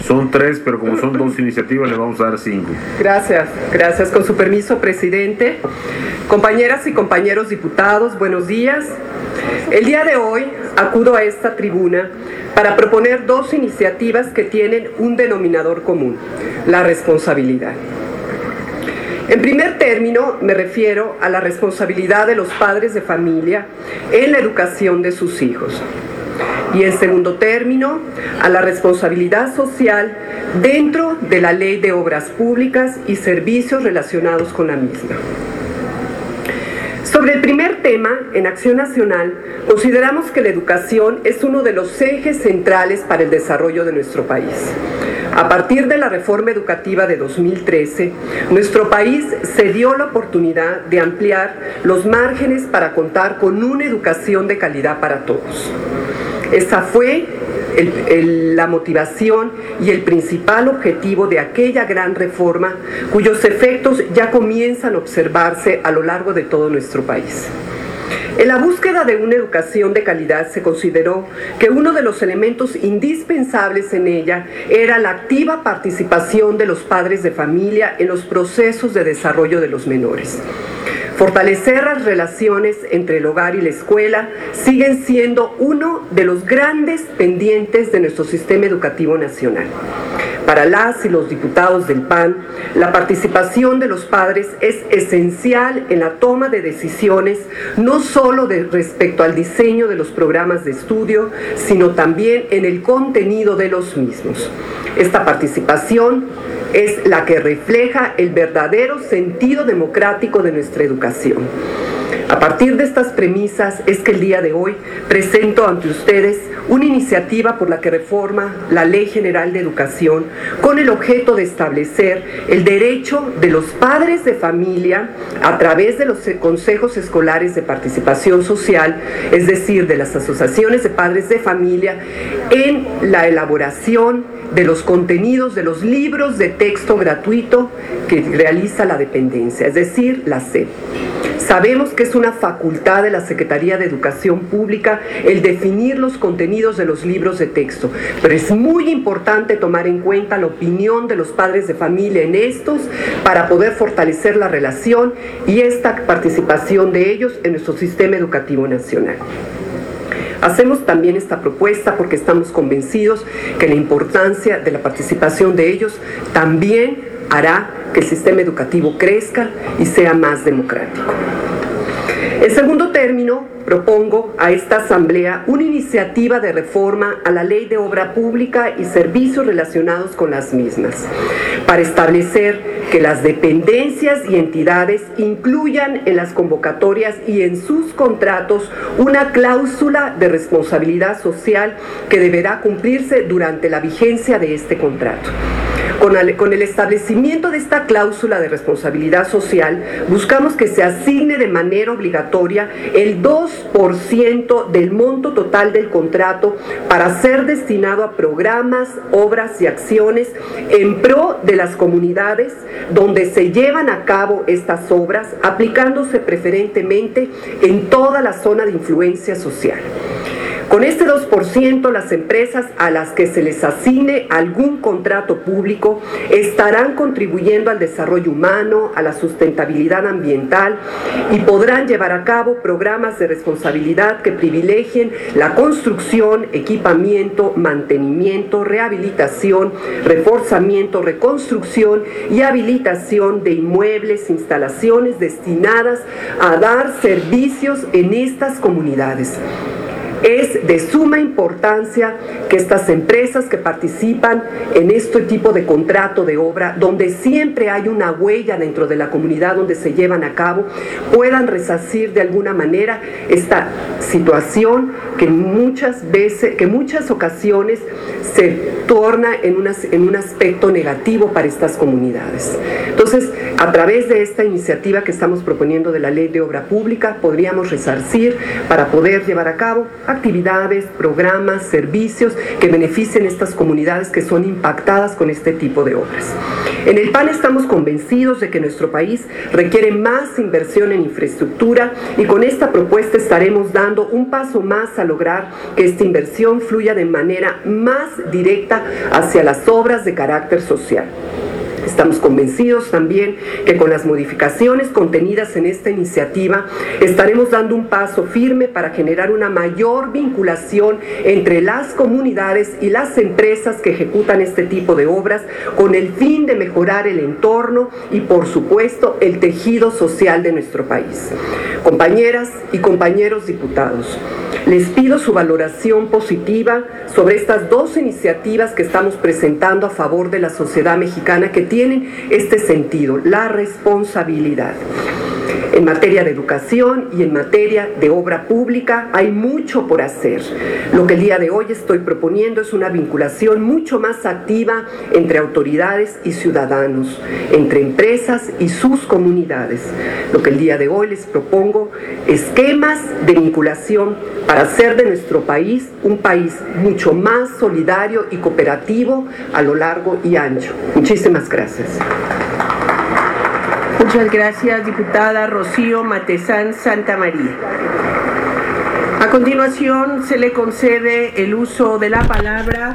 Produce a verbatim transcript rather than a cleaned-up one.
Son tres, pero como son dos iniciativas, le vamos a dar cinco. Gracias, gracias. Con su permiso, presidente. Compañeras y compañeros diputados, buenos días. El día de hoy acudo a esta tribuna para proponer dos iniciativas que tienen un denominador común: la responsabilidad. En primer término, me refiero a la responsabilidad de los padres de familia en la educación de sus hijos. Y en segundo término, a la responsabilidad social dentro de la Ley de Obras Públicas y servicios relacionados con la misma. Sobre el primer tema, en Acción Nacional, consideramos que la educación es uno de los ejes centrales para el desarrollo de nuestro país. A partir de la reforma educativa de dos mil trece, nuestro país se dio la oportunidad de ampliar los márgenes para contar con una educación de calidad para todos. Esa fue el, el, la motivación y el principal objetivo de aquella gran reforma, cuyos efectos ya comienzan a observarse a lo largo de todo nuestro país. En la búsqueda de una educación de calidad se consideró que uno de los elementos indispensables en ella era la activa participación de los padres de familia en los procesos de desarrollo de los menores. Fortalecer las relaciones entre el hogar y la escuela siguen siendo uno de los grandes pendientes de nuestro sistema educativo nacional. Para las y los diputados del P A N, la participación de los padres es esencial en la toma de decisiones, no solo de respecto al diseño de los programas de estudio, sino también en el contenido de los mismos. Esta participación es la que refleja el verdadero sentido democrático de nuestra educación. A partir de estas premisas es que el día de hoy presento ante ustedes una iniciativa por la que reforma la Ley General de Educación con el objeto de establecer el derecho de los padres de familia a través de los consejos escolares de participación social, es decir, de las asociaciones de padres de familia, en la elaboración de los contenidos de los libros de texto gratuito que realiza la dependencia, es decir, la S E P. Sabemos que es una facultad de la Secretaría de Educación Pública el definir los contenidos de los libros de texto, pero es muy importante tomar en cuenta la opinión de los padres de familia en estos para poder fortalecer la relación y esta participación de ellos en nuestro sistema educativo nacional. Hacemos también esta propuesta porque estamos convencidos que la importancia de la participación de ellos también hará que el sistema educativo crezca y sea más democrático. En segundo término, propongo a esta Asamblea una iniciativa de reforma a la Ley de Obra Pública y servicios relacionados con las mismas, para establecer que las dependencias y entidades incluyan en las convocatorias y en sus contratos una cláusula de responsabilidad social que deberá cumplirse durante la vigencia de este contrato. Con el, con el establecimiento de esta cláusula de responsabilidad social, buscamos que se asigne de manera obligatoria el dos por ciento del monto total del contrato para ser destinado a programas, obras y acciones en pro de las comunidades donde se llevan a cabo estas obras, aplicándose preferentemente en toda la zona de influencia social. Con este dos por ciento, las empresas a las que se les asigne algún contrato público estarán contribuyendo al desarrollo humano, a la sustentabilidad ambiental y podrán llevar a cabo programas de responsabilidad que privilegien la construcción, equipamiento, mantenimiento, rehabilitación, reforzamiento, reconstrucción y habilitación de inmuebles, instalaciones destinadas a dar servicios en estas comunidades. Es de suma importancia que estas empresas que participan en este tipo de contrato de obra, donde siempre hay una huella dentro de la comunidad donde se llevan a cabo, puedan resarcir de alguna manera esta situación que muchas veces, que muchas ocasiones se torna en, una, en un aspecto negativo para estas comunidades. Entonces, a través de esta iniciativa que estamos proponiendo de la Ley de Obra Pública, podríamos resarcir para poder llevar a cabo actividades, programas, servicios que beneficien estas comunidades que son impactadas con este tipo de obras. En el P A N estamos convencidos de que nuestro país requiere más inversión en infraestructura y con esta propuesta estaremos dando un paso más a lograr que esta inversión fluya de manera más directa hacia las obras de carácter social. Estamos convencidos también que con las modificaciones contenidas en esta iniciativa estaremos dando un paso firme para generar una mayor vinculación entre las comunidades y las empresas que ejecutan este tipo de obras con el fin de mejorar el entorno y, por supuesto, el tejido social de nuestro país. Compañeras y compañeros diputados, les pido su valoración positiva sobre estas dos iniciativas que estamos presentando a favor de la sociedad mexicana que tienen este sentido, la responsabilidad. En materia de educación y en materia de obra pública hay mucho por hacer. Lo que el día de hoy estoy proponiendo es una vinculación mucho más activa entre autoridades y ciudadanos, entre empresas y sus comunidades. Lo que el día de hoy les propongo, esquemas de vinculación para hacer de nuestro país un país mucho más solidario y cooperativo a lo largo y ancho. Muchísimas gracias. Muchas gracias, diputada Rocío Matezán Santamaría. A continuación, se le concede el uso de la palabra